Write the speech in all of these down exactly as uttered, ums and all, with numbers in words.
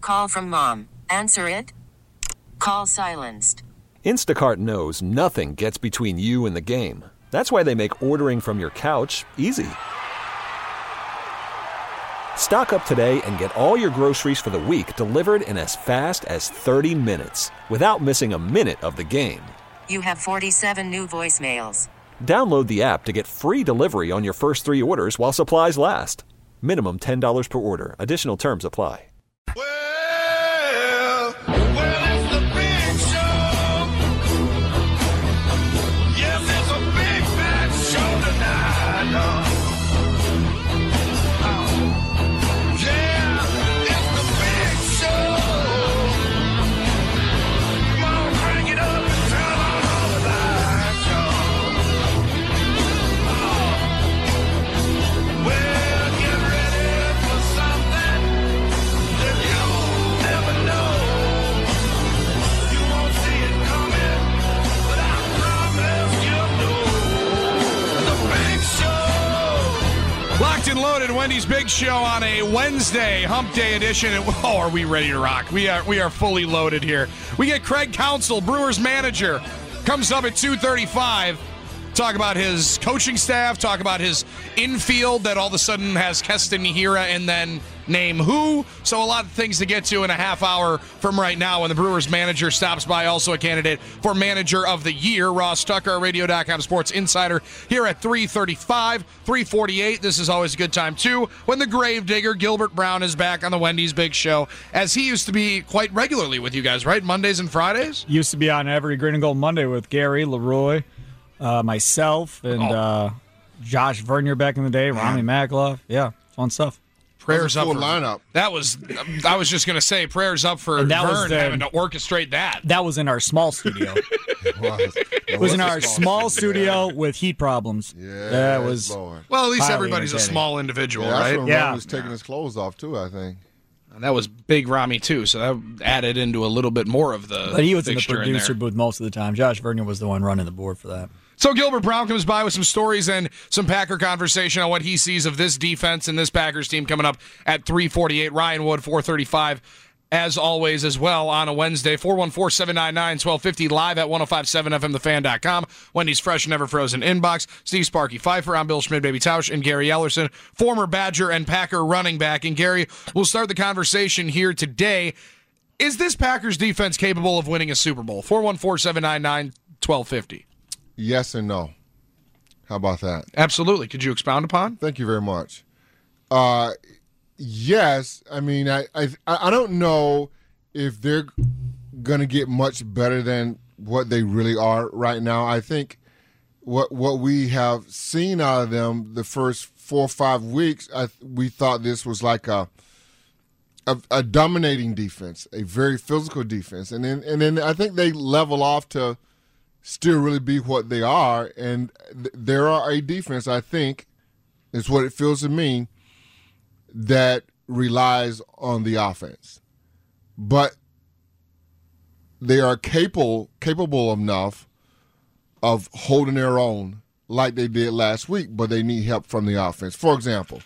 call from mom. Answer it. Call silenced. Instacart knows nothing gets between you and the game. That's why they make ordering from your couch easy. Stock up today and get all your groceries for the week delivered in as fast as thirty minutes without missing a minute of the game. You have forty-seven new voicemails. Download the app to get free delivery on your first three orders while supplies last. Minimum ten dollars per order. Additional terms apply. Well, well, it's the big show. Yes, it's a big fat show tonight. Oh. Oh. Yeah, it's the big show. Come on, crank it up and turn on all the lights, y'all. Oh. Well, get ready for something that you'll never know. You won't see it coming, but I promise you'll know. The Big Show. Locked and loaded, Wendy's Big Show on a Wednesday, Hump Day edition. And, oh, are we ready to rock? We are we are fully loaded here. We get Craig Counsell, Brewers manager, comes up at two thirty-five. Talk about his coaching staff, talk about his infield that all of a sudden has Keston Hira and then name who. So a lot of things to get to in a half hour from right now when the Brewers manager stops by. Also a candidate for manager of the year, Ross Tucker, radio dot com sports insider, here at three thirty-five, three forty-eight. This is always a good time, too, when the gravedigger, Gilbert Brown, is back on the Wendy's Big Show, as he used to be quite regularly with you guys, right? Mondays and Fridays? Used to be on every Green and Gold Monday with Gary, Leroy, uh, myself, and Oh. uh, Josh Vernier back in the day, Ronnie Makloff. Yeah, fun stuff. Prayers up full for lineup. That was, I was just going to say, prayers up for And that was Vern the- having to orchestrate that. That was in our small studio. It was, It was in our small studio with heat problems. Yeah, That was Lord. Well, at least highly everybody's a entertaining. small individual, Yeah, that's right? when Yeah. Ron was taking his clothes off too. I think. And that was Big Rami, too, so that added into a little bit more of the But he was in the fixture producer there. booth most of the time. Josh Vernier was the one running the board for that. So Gilbert Brown comes by with some stories and some Packer conversation on what he sees of this defense and this Packers team coming up at three forty-eight. Ryan Wood, four thirty-five, as always, as well on a Wednesday. four one four, seven nine nine, one two five zero, live at ten fifty-seven F M the fan dot com. Wendy's Fresh, Never Frozen Inbox. Steve Sparky Pfeiffer, I'm Bill Schmidt, Baby Tausch, and Gary Ellerson, former Badger and Packer running back. And Gary, we'll start the conversation here today. Is this Packers defense capable of winning a Super Bowl? four one four, seven nine nine, one two five zero. Yes and no. How about that? Absolutely. Could you expound upon? Thank you very much. Uh, yes, I mean, I, I I don't know if they're going to get much better than what they really are right now. I think what what we have seen out of them the first four or five weeks, I, we thought this was like a, a a dominating defense, a very physical defense, and then and then I think they level off to still really be what they are, and th- there are a defense, I think, is what it feels to me, that relies on the offense. But they are capable capable enough of holding their own like they did last week, but they need help from the offense. For example,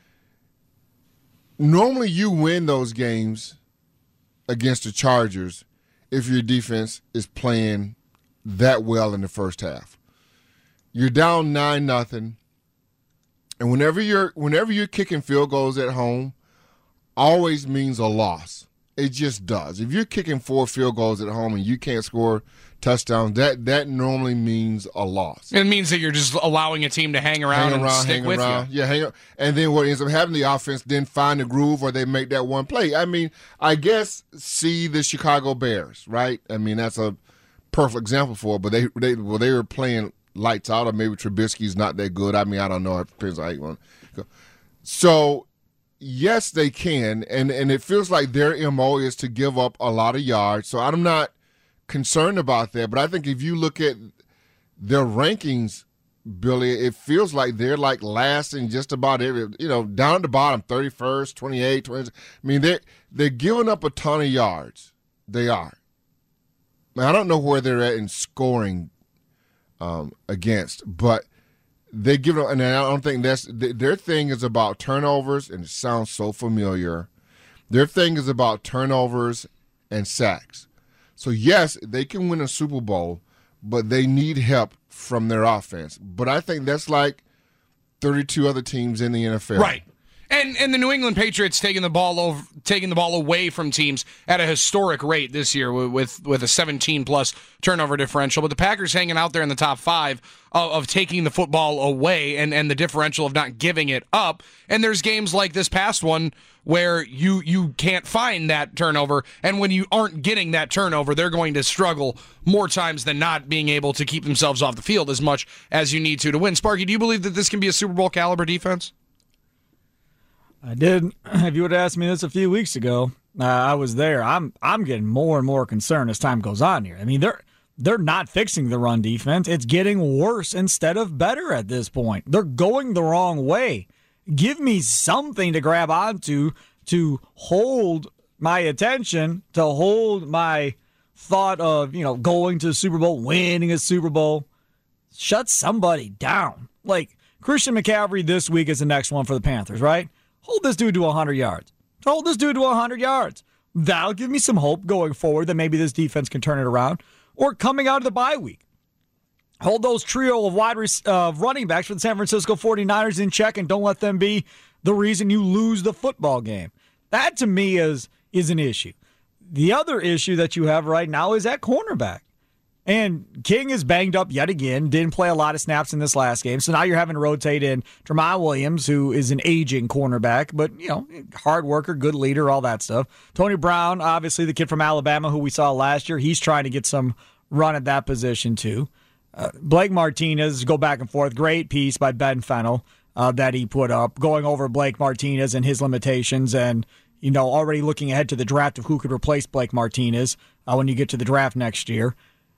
normally you win those games against the Chargers if your defense is playing that well in the first half. You're down nine nothing, and whenever you're whenever you're kicking field goals at home, always means a loss. It just does. If you're kicking four field goals at home and you can't score touchdowns, that that normally means a loss. It means that you're just allowing a team to hang around Hang and around, stick hang with around. you. Yeah, hang around. And then what ends up happening, the offense then find the groove or they make that one play. I mean, I guess see the Chicago Bears, right? I mean, that's a perfect example for it, but they they well they were playing lights out, or maybe Trubisky's not that good. I mean, I don't know. It depends on how you want to go. So, yes, they can, and, and it feels like their M O is to give up a lot of yards. So I'm not concerned about that, but I think if you look at their rankings, Billy, it feels like they're like last in just about every, you know, down at the bottom, thirty-first, twenty-eight, twenty. I mean, they're, they're giving up a ton of yards. They are. Now, I don't know where they're at in scoring um, against, but they give them, and I don't think that's their thing is about turnovers, and it sounds so familiar. Their thing is about turnovers and sacks. So, yes, they can win a Super Bowl, but they need help from their offense. But I think that's like thirty-two other teams in the N F L. Right. And and the New England Patriots taking the ball over, taking the ball away from teams at a historic rate this year with with a seventeen plus turnover differential. But the Packers hanging out there in the top five of, of taking the football away and, and the differential of not giving it up. And there's games like this past one where you you can't find that turnover, and when you aren't getting that turnover, they're going to struggle more times than not being able to keep themselves off the field as much as you need to to win. Sparky, do you believe that this can be a Super Bowl caliber defense? I did. If you would have asked me this a few weeks ago, uh, I was there. I'm I'm getting more and more concerned as time goes on here. I mean, they're they're not fixing the run defense. It's getting worse instead of better at this point. They're going the wrong way. Give me something to grab onto to hold my attention, to hold my thought of, you know, going to the Super Bowl, winning a Super Bowl. Shut somebody down. Like, Christian McCaffrey this week is the next one for the Panthers, right? Hold this dude to one hundred yards. Hold this dude to one hundred yards. That'll give me some hope going forward that maybe this defense can turn it around. Or coming out of the bye week. Hold those trio of wide uh, running backs for the San Francisco forty-niners in check and don't let them be the reason you lose the football game. That, to me, is, is an issue. The other issue that you have right now is at cornerback. And King is banged up yet again, didn't play a lot of snaps in this last game. So now you're having to rotate in Jamal Williams, who is an aging cornerback, but, you know, hard worker, good leader, all that stuff. Tony Brown, obviously the kid from Alabama who we saw last year, he's trying to get some run at that position too. Uh, Blake Martinez, go back and forth. Great piece by Ben Fennell uh, that he put up, going over Blake Martinez and his limitations and, you know, already looking ahead to the draft of who could replace Blake Martinez uh, when you get to the draft next year.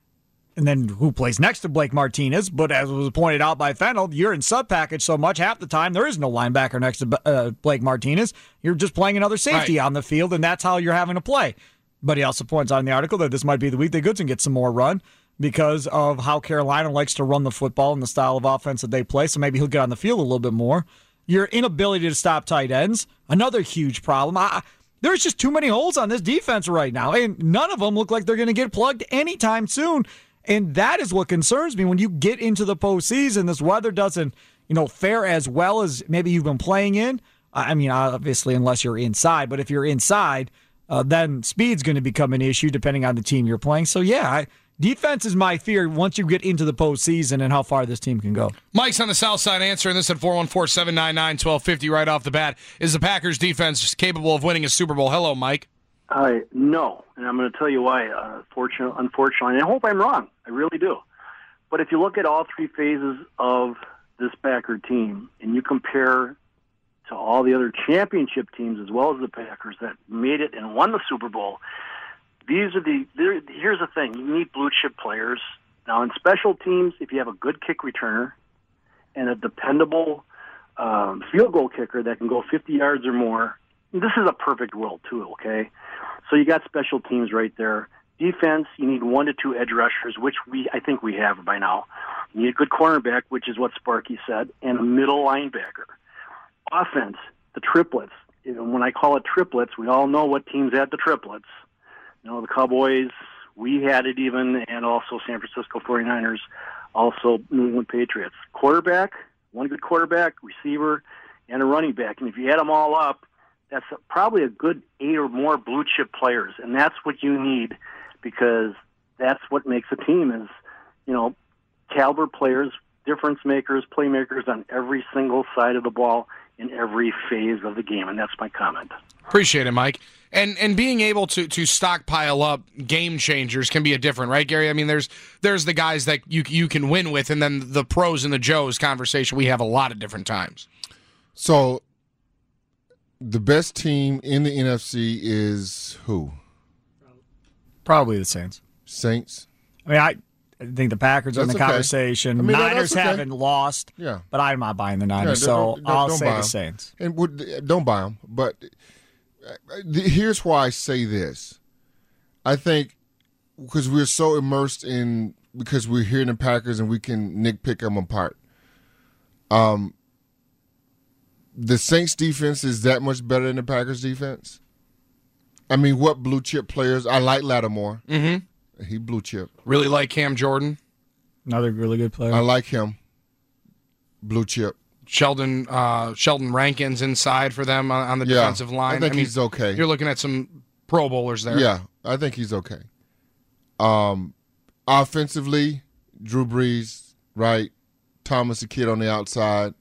And then who plays next to Blake Martinez. But as was pointed out by Fennell, you're in sub-package so much, half the time there is no linebacker next to uh, Blake Martinez. You're just playing another safety right. on the field, and that's how you're having to play. But he also points out in the article that this might be the week that Goodson gets some more run because of how Carolina likes to run the football and the style of offense that they play. So maybe he'll get on the field a little bit more. Your inability to stop tight ends, another huge problem. I, there's just too many holes on this defense right now, and none of them look like they're going to get plugged anytime soon. And that is what concerns me when you get into the postseason. This weather doesn't, you know, fare as well as maybe you've been playing in. I mean, obviously, unless you're inside. But if you're inside, uh, then speed's going to become an issue depending on the team you're playing. So, yeah, I, defense is my fear once you get into the postseason and how far this team can go. Mike's on the south side answering this at four one four, seven nine nine, one two five zero right off the bat. Is the Packers defense capable of winning a Super Bowl? Hello, Mike. Uh, no, and I'm going to tell you why. Uh, fortunately, unfortunately, and I hope I'm wrong. I really do. But if you look at all three phases of this Packer team, and you compare to all the other championship teams as well as the Packers that made it and won the Super Bowl, these are the. Here's the thing: you need blue chip players. Now, in special teams, if you have a good kick returner and a dependable um, field goal kicker that can go fifty yards or more, this is a perfect world too. Okay. So you got special teams right there. Defense, you need one to two edge rushers, which we I think we have by now. You need a good cornerback, which is what Sparky said, and a middle linebacker. Offense, the triplets. You know, when I call it triplets, we all know what teams had the triplets. You know, the Cowboys, we had it even, and also San Francisco forty-niners, also New England Patriots. Quarterback, one good quarterback, receiver, and a running back. And if you add them all up, that's probably a good eight or more blue chip players, and that's what you need because that's what makes a team is, you know, caliber players, difference makers, playmakers on every single side of the ball in every phase of the game, and that's my comment. Appreciate it, Mike. And and being able to to stockpile up game changers can be a different, right, Gary? I mean, there's there's the guys that you you can win with, and then the pros and the Joes conversation we have a lot of different times. So the best team in the N F C is who? Probably the Saints. Saints? I mean, I, I think the Packers are in the That's okay. conversation. I mean, Niners okay. haven't lost, Yeah. but I'm not buying the Yeah, Niners, don't- so don't- I'll don't say buy the 'em. Saints. And would, don't buy them. But uh, here's why I say this. I think because we're so immersed in because we're here in the Packers and we can nitpick them apart. Um, the Saints defense is that much better than the Packers defense? I mean, what blue chip players? I like Lattimore. Mm-hmm. He blue chip. Really like Cam Jordan. Another really good player. I like him. Blue chip. Sheldon uh, Sheldon Rankins inside for them on, on the Yeah, defensive line. I think mean, he's okay. You're looking at some Pro Bowlers there. Yeah, I think he's okay. Um, offensively, Drew Brees, right? Thomas the Kid on the outside.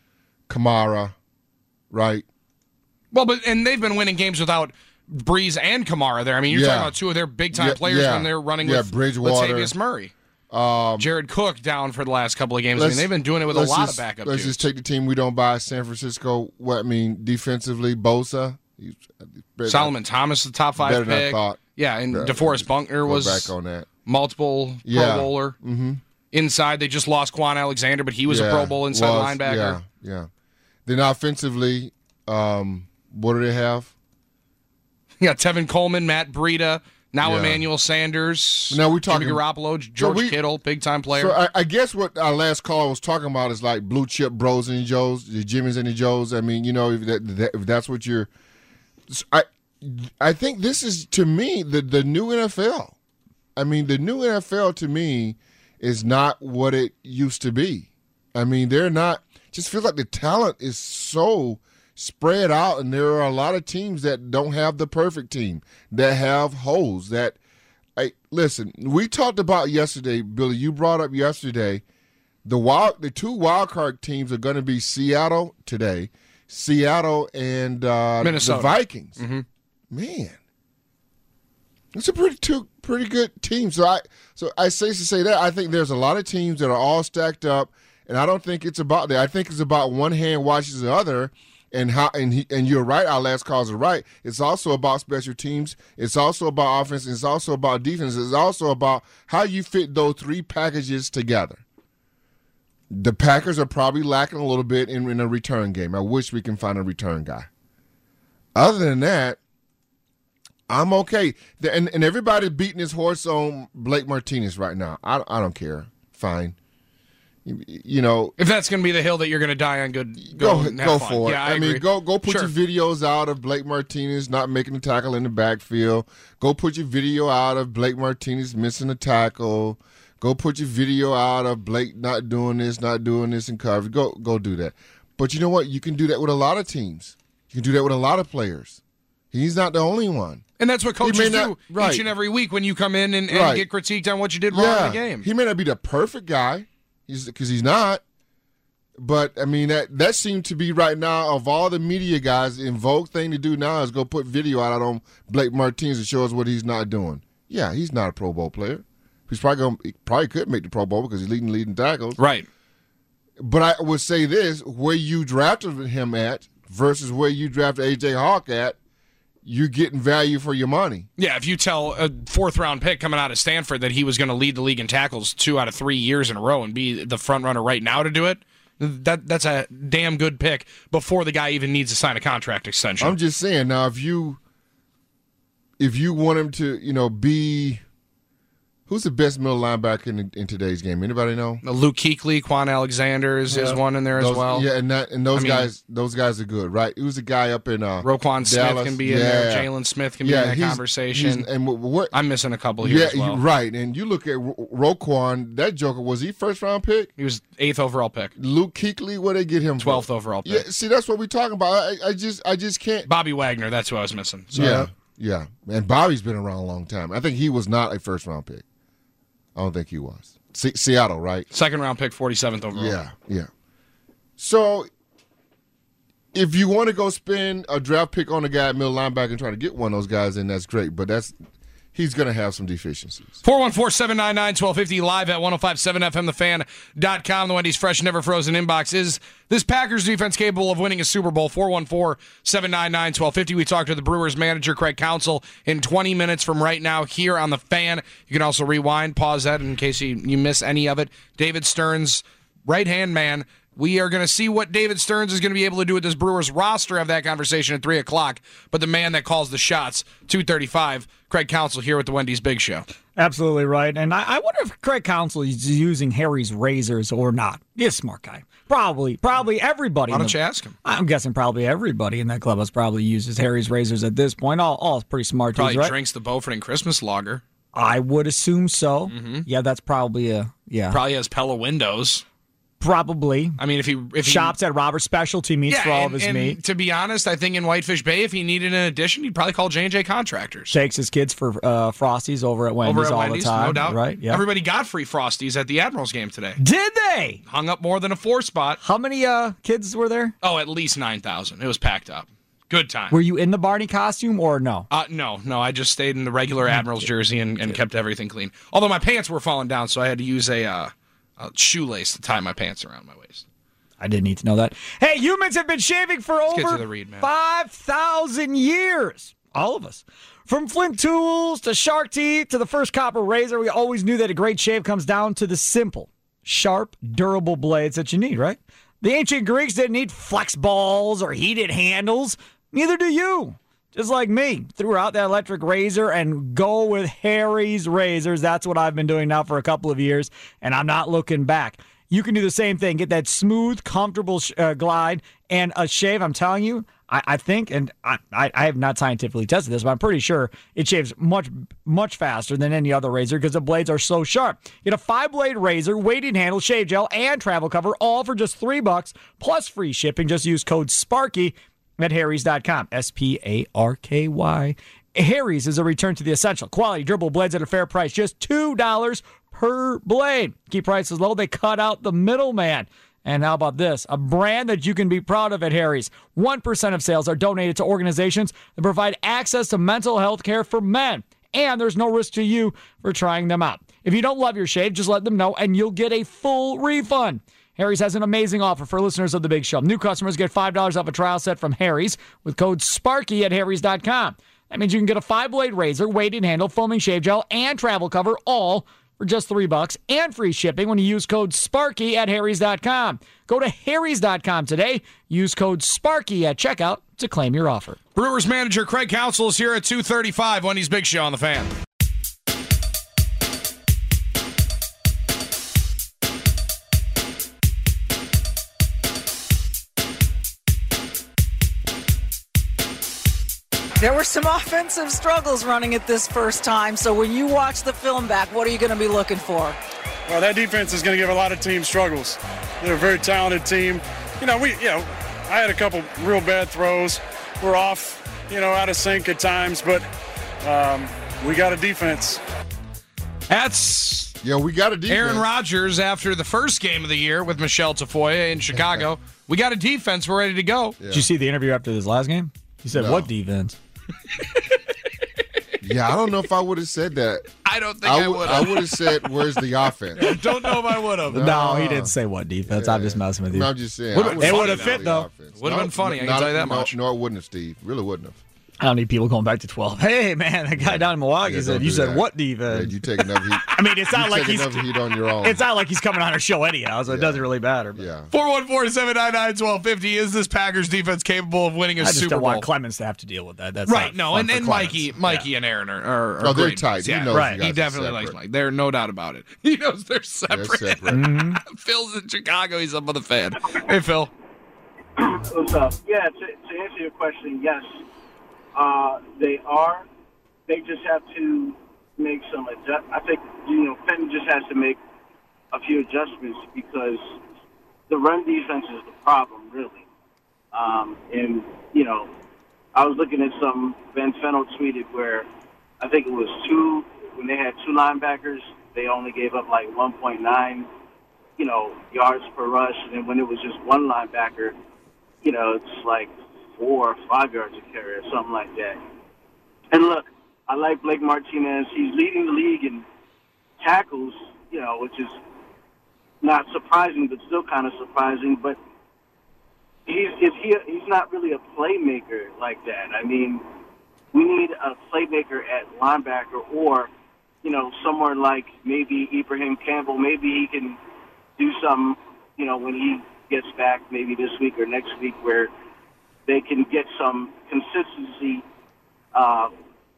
Kamara, right? Well, but and they've been winning games without Breeze and Kamara there. I mean, you're Yeah. talking about two of their big-time Yeah, players yeah. when they're running Yeah, with Bridgewater. Latavius Murray. Um, Jared Cook down for the last couple of games. I mean, let's- they've been doing it with a let's lot just- of backup Let's dudes. just take the team we don't buy, San Francisco. What I mean, defensively, Bosa. He's better Solomon Thomas, the top five better than I pick. thought. Yeah, and Yeah, DeForest Buckner Go was back on that. multiple Yeah. Pro Bowler. Mm-hmm. Inside, they just lost Quan Alexander, but he was a Yeah, Pro Bowl inside was, linebacker. Yeah, yeah. Then offensively, um, what do they have? You got Tevin Coleman, Matt Breida, now Yeah. Emmanuel Sanders, Now we talking- Jimmy Garoppolo, George we- Kittle, big-time player. So I, I guess what our last call was talking about is like blue chip bros and the Joes, the Jimmys and the Joes. I mean, you know, if, that, that, if that's what you're, I, I think this is to me the the new N F L. I mean, the new N F L to me is not what it used to be. I mean, they're not. Just feels like the talent is so spread out, and there are a lot of teams that don't have the perfect team, that have holes. That, I listen. We talked about yesterday, Billy. You brought up yesterday the wild, the two wild card teams are going to be Seattle today, Seattle and uh, Minnesota. the Vikings. Mm-hmm. Man, it's a pretty two pretty good team. So I so I say to say that I think there's a lot of teams that are all stacked up, and I don't think it's about that. I think it's about one hand watches the other, and how and he, and you're right. Our last calls are right. It's also about special teams. It's also about offense. It's also about defense. It's also about how you fit those three packages together. The Packers are probably lacking a little bit in, in a return game. I wish we can find a return guy. Other than that, I'm okay. The, and, and everybody's beating his horse on Blake Martinez right now. I, I don't care. Fine. You, you know, If that's going to be the hill that you're going to die on, good. go Go, and have go fun. for it. Yeah, I, I, mean, agree. go go put Sure. your videos out of Blake Martinez not making a tackle in the backfield. Go put your video out of Blake Martinez missing a tackle. Go put your video out of Blake not doing this, not doing this in coverage. Go go do that. But you know what? You can do that with a lot of teams. You can do that with a lot of players. He's not the only one. And that's what He coaches may not- do right. each and every week when you come in and, and Right. get critiqued on what you did wrong in the game. He may not be the perfect guy, he's because he's not. But I mean that that seemed to be right now of all the media guys, the in vogue thing to do now is go put video out on Blake Martinez and show us what he's not doing. Yeah, he's not a Pro Bowl player. He's probably going he probably could make the Pro Bowl because he's leading leading tackles. Right. But I would say this: where you drafted him at versus where you drafted A J Hawk at, you're getting value for your money. Yeah, if you tell a fourth-round pick coming out of Stanford that he was going to lead the league in tackles two out of three years in a row and be the front runner right now to do it, that that's a damn good pick before the guy even needs to sign a contract extension. I'm just saying now if you if you want him to, you know, be who's the best middle linebacker in, in today's game? Anybody know? Luke Kuechly, Quan Alexander is, is one in there Those- as well. Yeah, and that and those I mean- guys those guys are good, right? Who's a guy up in uh Roquan Smith Dallas? can be in there. Yeah. Jalen Smith can yeah, be in that he's- conversation. he's- and what, what I'm missing a couple here yeah, as well. you- right. And you look at Ro- Roquan, that joker, was he first round pick? He was eighth overall pick, Luke Kuechly, what they get him for? twelfth overall pick. Yeah, see that's what we're talking about. I, I just I just can't Bobby Wagner, that's who I was missing. So. Yeah, yeah. And Bobby's been around a long time. I think he was not a first round pick. I don't think he was. Se- Seattle, right? Second round pick, forty-seventh overall. Yeah, yeah. So if you want to go spend a draft pick on a guy at middle linebacker and try to get one of those guys, then that's great. But that's he's going to have some deficiencies. four one four, seven nine nine, one two five zero live at ten fifty-seven F M the fan dot com. The Wendy's Fresh Never Frozen inbox. Is this Packers defense capable of winning a Super Bowl? four one four, seven nine nine, one two five zero. We talked to the Brewers manager, Craig Counsell, in twenty minutes from right now here on the fan. You can also rewind, pause that in case you, you miss any of it. David Stearns, right-hand man, We are going to see what David Stearns is going to be able to do with this Brewers roster. Have that conversation at three o'clock. But the man that calls the shots, two thirty-five, Craig Counsell here with the Wendy's Big Show. Absolutely right. And I, I wonder if Craig Counsell is using Harry's razors or not. He's a smart guy. Probably. Probably everybody. Why don't the, you ask him? I'm guessing probably everybody in that clubhouse probably uses Harry's razors at this point. All, all pretty smart Probably dudes, right? drinks the Beaufort and Christmas lager. I would assume so. Mm-hmm. Yeah, that's probably a, yeah. Probably has Pella windows. Probably. I mean, if he if shops he, at Robert's Specialty Meats yeah, for all and, of his and meat. To be honest, I think in Whitefish Bay, if he needed an addition, he'd probably call J and J Contractors. Shakes his kids for uh, Frosties over at Wendy's Over at all Wendy's, the time. no doubt. Right? Yeah. Everybody got free Frosties at the Admirals game today. Did they? Hung up more than a four spot. How many uh, kids were there? Oh, at least nine thousand. It was packed up. Good time. Were you in the Barney costume or no? Uh, no, no. I just stayed in the regular Admirals jersey and, and kept everything clean. Although my pants were falling down, so I had to use a, uh, a shoelace to tie my pants around my waist. I didn't need to know that. Hey, humans have been shaving for Let's get over to the read, man. five thousand years. All of us. From flint tools to shark teeth to the first copper razor, we always knew that a great shave comes down to the simple, sharp, durable blades that you need, right? The ancient Greeks didn't need flex balls or heated handles. Neither do you. Just like me, threw out that electric razor and go with Harry's razors. That's what I've been doing now for a couple of years, and I'm not looking back. You can do the same thing. Get that smooth, comfortable sh- uh, glide and a shave. I'm telling you, I, I think, and I, I, I have not scientifically tested this, but I'm pretty sure it shaves much, much faster than any other razor because the blades are so sharp. Get a five-blade razor, weighted handle, shave gel, and travel cover, all for just three bucks plus free shipping. Just use code SPARKY at harrys dot com. S P A R K Y. Harry's is a return to the essential. Quality durable blades at a fair price. Just two dollars per blade. Keep prices low. They cut out the middleman. And how about this? A brand that you can be proud of at Harry's. one percent of sales are donated to organizations that provide access to mental health care for men. And there's no risk to you for trying them out. If you don't love your shave, just let them know and you'll get a full refund. Harry's has an amazing offer for listeners of The Big Show. New customers get five dollars off a trial set from Harry's with code SPARKY at harrys dot com. That means you can get a five-blade razor, weighted handle, foaming shave gel, and travel cover, all for just three bucks and free shipping when you use code SPARKY at harrys dot com. Go to harrys dot com today. Use code SPARKY at checkout to claim your offer. Brewers manager Craig Counsell is here at two thirty-five. Wendy's Big Show on the Fan. There were some offensive struggles running it this first time, so when you watch the film back, what are you going to be looking for? Well, that defense is going to give a lot of teams struggles. They're a very talented team. You know, we, you know, I had a couple real bad throws. We're off, you know, out of sync at times, but um, we got a defense. That's yeah, we got a defense. Aaron Rodgers after the first game of the year with Michelle Tafoya in Chicago. We got a defense. We're ready to go. Yeah. Did you see the interview after this last game? He said, no. what defense? Yeah, I don't know if I would have said that. I don't think I, I would have. I would have said, where's the offense? I don't know if I would have. No, no, he didn't say what defense. Yeah. I'm just messing with you. No, I'm just saying. Would, it would have fit, though. Would have no, been funny, I can tell you that no, much. No, it wouldn't have, Steve. Really wouldn't have. I don't need people going back to twelve. Hey, man, that guy yeah. down in Milwaukee yeah, said, you said, that. what defense? Yeah, you take enough heat. I mean, it's not you like take he's enough heat on your own. It's not like he's coming on our show anyhow, so yeah. it doesn't really matter. But. Yeah. four one four, seven nine nine, one two five zero. Is this Packers defense capable of winning a I just Super don't Bowl? want Clemens to have to deal with that. That's right, no, and, and Mikey Mikey yeah. and Aaron are, are, are Oh, they're great. tight. Yeah, he knows right. He definitely likes Mike. There's no doubt about it. He knows they're separate. They're separate. mm-hmm. Phil's in Chicago. He's up on the Fan. Hey, Phil. What's up? Yeah, to, to answer your question, yes, uh, they are. They just have to make some adjust. I think, you know, Fenton just has to make a few adjustments because the run defense is the problem, really. Um, and, you know, I was looking at some, Ben Fennell tweeted where I think it was two, when they had two linebackers, they only gave up like one point nine, you know, yards per rush. And then when it was just one linebacker, you know, it's like four or five yards a carry or something like that. And look, I like Blake Martinez. He's leading the league in tackles, you know, which is not surprising, but still kind of surprising. But he's is he he's not really a playmaker like that. I mean, we need a playmaker at linebacker, or you know, somewhere like maybe Ibrahim Campbell. Maybe he can do something, you know, when he gets back maybe this week or next week where they can get some consistency uh,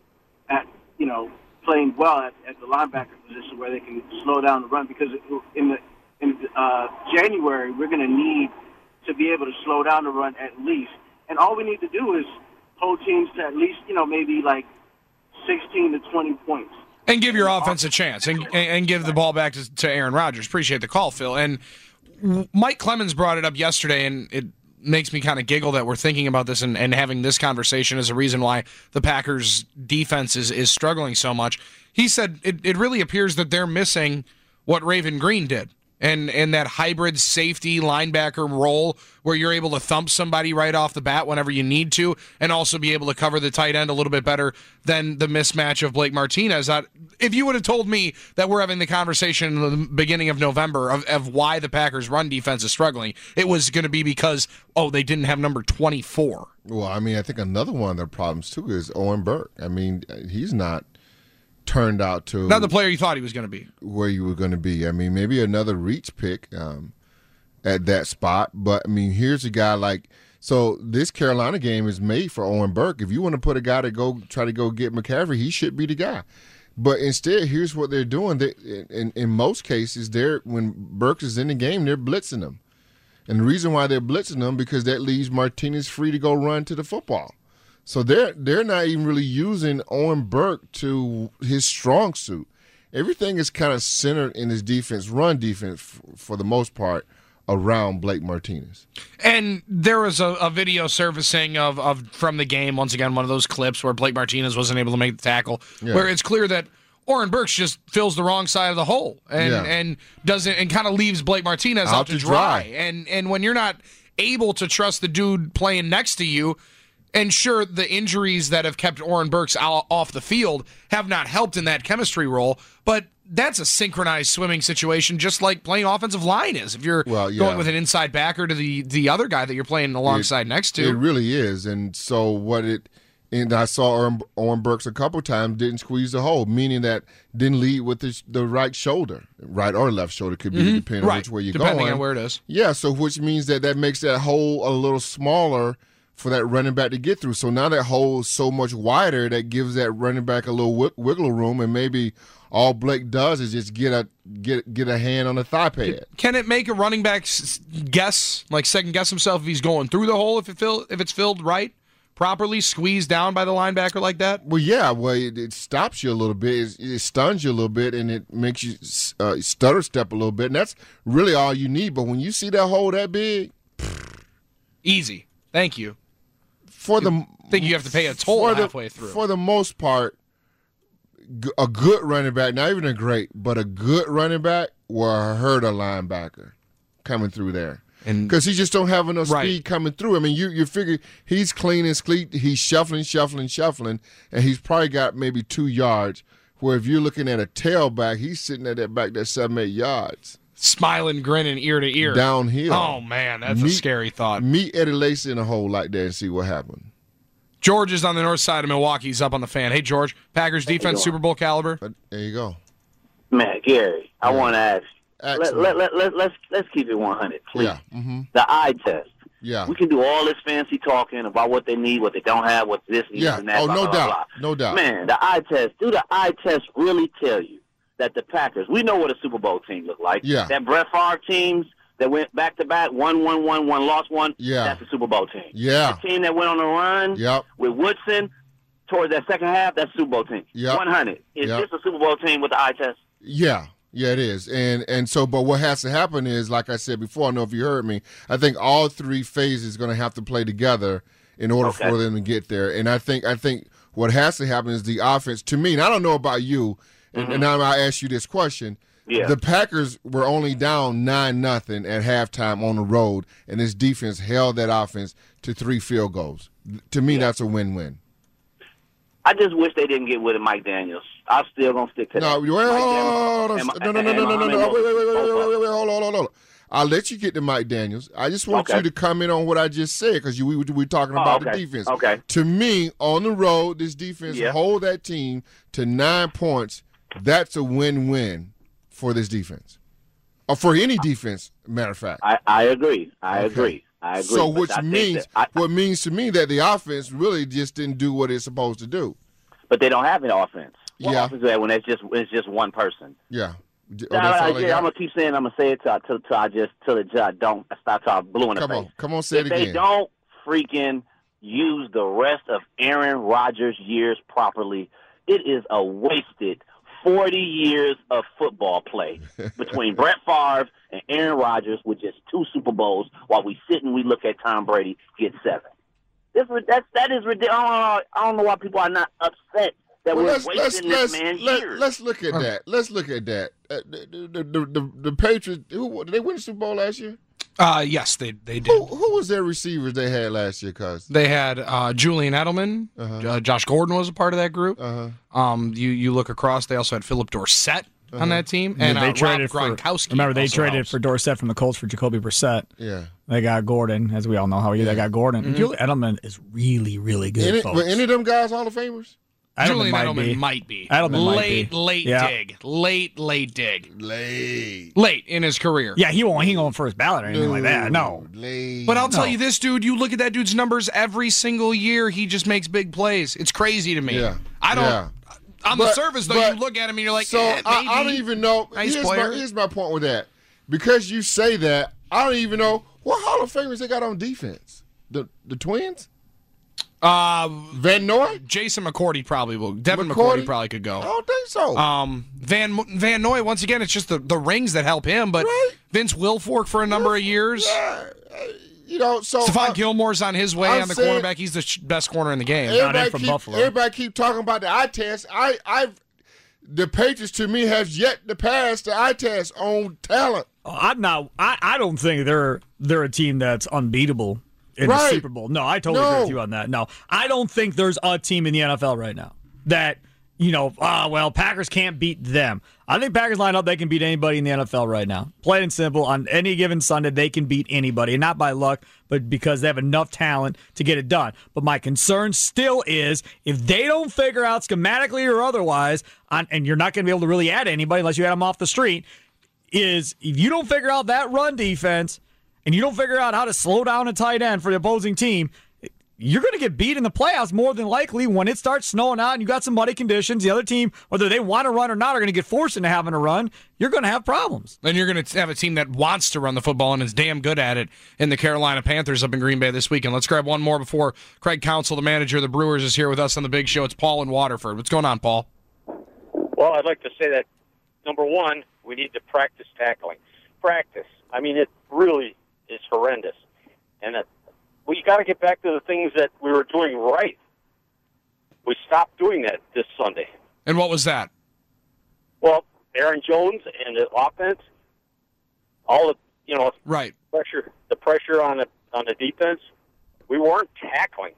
at, you know, playing well at, at the linebacker position where they can slow down the run, because in the in uh, January we're going to need to be able to slow down the run at least, and all we need to do is hold teams to at least, you know, maybe like sixteen to twenty points. And give your offense a chance, and and give the ball back to, to Aaron Rodgers. Appreciate the call, Phil. And Mike Clemens brought it up yesterday, and it makes me kind of giggle that we're thinking about this and, and having this conversation as a reason why the Packers' defense is, is struggling so much. He said it, it really appears that they're missing what Raven Green did. And and that hybrid safety linebacker role where you're able to thump somebody right off the bat whenever you need to, and also be able to cover the tight end a little bit better than the mismatch of Blake Martinez. If you would have told me that we're having the conversation in the beginning of November of, of why the Packers' run defense is struggling, it was going to be because, oh, they didn't have number twenty-four. Well, I mean, I think another one of their problems, too, is Owen Burke. I mean, he's not turned out to not the player you thought he was going to be, where you were going to be. I mean, maybe another reach pick um, at that spot. But, I mean, here's a guy like – so this Carolina game is made for Owen Burke. If you want to put a guy to go try to go get McCaffrey, he should be the guy. But instead, here's what they're doing. They, in, in most cases, they're when Burke is in the game, they're blitzing him. And the reason why they're blitzing him because that leaves Martinez free to go run to the football. So they're they're not even really using Owen Burke to his strong suit. Everything is kind of centered in his defense, run defense, f- for the most part, around Blake Martinez. And there was a, a video surfacing of, of from the game, once again, one of those clips where Blake Martinez wasn't able to make the tackle, yeah. where it's clear that Oren Burks just fills the wrong side of the hole and, yeah. and doesn't and kind of leaves Blake Martinez out, out to dry. dry. And and when you're not able to trust the dude playing next to you. And sure, the injuries that have kept Oren Burks out, off the field have not helped in that chemistry role, but that's a synchronized swimming situation, just like playing offensive line is. If you're well, yeah. going with an inside backer to the, the other guy that you're playing alongside it, next to. It really is. And so what it – and I saw Oren, Oren Burks a couple times didn't squeeze the hole, meaning that didn't lead with the, the right shoulder. Right or left shoulder could be, mm-hmm. depending right. on which way you're depending going. Depending on where it is. Yeah, so which means that that makes that hole a little smaller – for that running back to get through. So now that hole is so much wider that gives that running back a little w- wiggle room, and maybe all Blake does is just get a get get a hand on the thigh pad. Can, can it make a running back guess, like second guess himself if he's going through the hole, if it fill, if it's filled right, properly, squeezed down by the linebacker like that? Well, yeah. Well, it, it stops you a little bit, it, it stuns you a little bit, and it makes you uh, stutter step a little bit, and that's really all you need. But when you see that hole that big, easy. Thank you. For the I think you have to pay a toll the, halfway through. For the most part, a good running back, not even a great, but a good running back will hurt a linebacker coming through there. Because he just don't have enough right. speed coming through. I mean, you you figure he's clean and cleat, he's shuffling, shuffling, shuffling, and he's probably got maybe two yards, where if you're looking at a tailback, he's sitting at that back there seven, eight yards. Smiling, grinning ear to ear. Downhill. Oh, man, that's meet, a scary thought. Meet Eddie Lacy in a hole like that and see what happened. George is on the north side of Milwaukee. He's up on the fan. Hey, George, Packers defense, Super Bowl caliber? There you go. Man, Gary, I yeah. want to ask. Let, let, let, let, let's, let's keep it one hundred, please. Yeah. Mm-hmm. The eye test. Yeah. We can do all this fancy talking about what they need, what they don't have, what this needs yeah. and that. Oh, blah, no blah, doubt. Blah, blah. No doubt. Man, the eye test. Do the eye test really tell you that the Packers, we know what a Super Bowl team look like. Yeah. That Brett Favre teams that went back to back, one, one, one, one, lost one. Yeah. That's a Super Bowl team. Yeah. The team that went on a run yep. with Woodson towards that second half, that's a Super Bowl team. Yep. one hundred. Is yep. this a Super Bowl team with the eye test? Yeah. Yeah, it is. And and so, but what has to happen is, like I said before, I don't know if you heard me, I think all three phases going to have to play together in order okay. for them to get there. And I think I think what has to happen is the offense, to me, and I don't know about you, and, mm-hmm. and now I ask you this question. Yeah. The Packers were only down nine nothing at halftime on the road, and this defense held that offense to three field goals. To me, yeah. that's a win-win. I just wish they didn't get rid of Mike Daniels. I'm still gonna stick to no, that. Wait, hold on, no, no, no, no, no, no, no, wait, wait, wait, wait, wait, wait, wait, hold on, hold on. I'll let you get to Mike Daniels. I just want okay. you to comment on what I just said because you we we talking about oh, okay. the defense. Okay. To me, on the road, this defense yeah. hold that team to nine points. That's a win-win for this defense. Or for any defense, matter of fact. I, I agree. I Okay. agree. I agree. So, But which I think means that I, what means to me that the offense really just didn't do what it's supposed to do. but they don't have an offense. What Yeah. offense is that when it's just it's just one person? Yeah. D- oh, Nah, that's I, all they yeah, got? I'm gonna keep saying. I'm gonna say it till till, till I just till it till I don't. Stop till I blue in the Come face. on, come on, say if it they again. don't freaking use the rest of Aaron Rodgers' years properly, it is a wasted forty years of football play between Brett Favre and Aaron Rodgers with just two Super Bowls while we sit and we look at Tom Brady get seven. This, that's, that is ridiculous. I don't know why people are not upset that Well, we're let's, let's, wasting let's, this man's let, years. let's look at that. Let's look at that. Uh, the, the, the, the, the Patriots, who, did they win the Super Bowl last year? Uh, yes, they they did. Who, who was their receivers they had last year, cuz? They had uh, Julian Edelman. Uh-huh. Uh, Josh Gordon was a part of that group. Uh-huh. Um, you you look across, they also had Philip Dorsett Uh-huh. on that team, Yeah, and they uh, traded Rob for. Gronkowski. Remember, they also traded helps. for Dorsett from the Colts for Jacoby Brissett. Yeah. They got Gordon, as we all know how he. They got Gordon. Mm-hmm. Julian Edelman is really, really good. Any, folks. were any of them guys Hall of Famers? Edelman Julian might Edelman be. might be. Edelman might late, be. late Yeah. dig, late, late dig, Late. late in his career. Yeah, he won't. He ain't going first ballot or anything like that. No. Late. But I'll tell No. you this, dude. You look at that dude's numbers every single year. He just makes big plays. It's crazy to me. Yeah. I don't. Yeah. On the But- surface, though, but- you look at him and you're like, so eh, I, maybe. I don't even know. Nice here's, player. my, here's my point with that. Because you say that, I don't even know what Hall of Famers they got on defense. The the Twins? Uh, Van Noy? Jason McCourty probably will. Devin McCourty? McCourty probably could go. I don't think so. Um, Van Van Noy, once again, it's just the, the rings that help him. But Right. Vince Wilfork for a number of years. Yeah, uh, you know, so Stephon I- Gilmore's on his way I'm on the saying- cornerback. He's the sh- best corner in the game. everybody from keep, Buffalo. everybody keep talking about the eye test. I I've the Patriots to me have yet to pass the eye test on talent. I'm not. I, I don't think they're they're a team that's unbeatable in the Right. Super Bowl. No, I totally No. agree with you on that. No, I don't think there's a team in the N F L right now that you know. Ah, well, Packers can't beat them. I think Packers line up, they can beat anybody in the N F L right now. Plain and simple, on any given Sunday, they can beat anybody, and not by luck, but because they have enough talent to get it done. But my concern still is if they don't figure out schematically or otherwise, on, and you're not going to be able to really add anybody unless you add them off the street, is if you don't figure out that run defense and you don't figure out how to slow down a tight end for the opposing team, you're going to get beat in the playoffs more than likely when it starts snowing out and you got some muddy conditions. The other team, whether they want to run or not, are going to get forced into having a run. You're going to have problems. And you're going to have a team that wants to run the football and is damn good at it in the Carolina Panthers up in Green Bay this weekend. Let's grab one more before Craig Counsell, the manager of the Brewers, is here with us on the big show. It's Paul in Waterford. What's going on, Paul? Well, I'd like to say that, number one, we need to practice tackling. Practice. I mean, it really is horrendous. And that we got to get back to the things that we were doing right. We stopped doing that this Sunday. And what was that? Well, Aaron Jones and the offense, all the, you know, Right. pressure, the pressure on the on the defense, we weren't tackling.